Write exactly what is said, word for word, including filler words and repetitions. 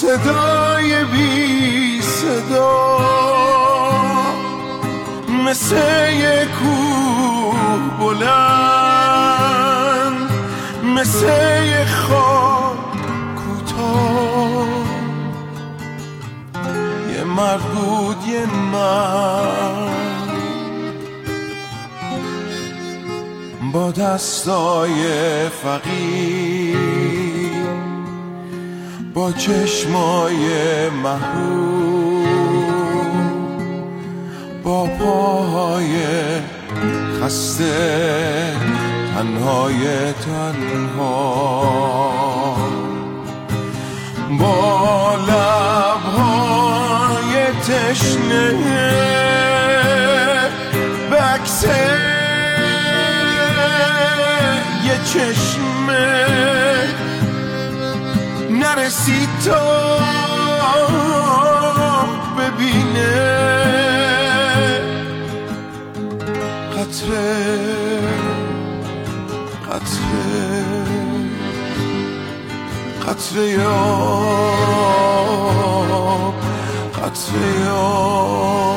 صدای بی صدا، مثل یک کوه بلند، مثل یک خواب کوتاه. یه مرد بود یه مرد با دستای فقیر، با چشمای محبوب، با پاهای خسته، تنهای تنها، با لبهای تشنه به عکس یه چشمه نرسید تا ببینه. قطره قطره قطره یا قطره یا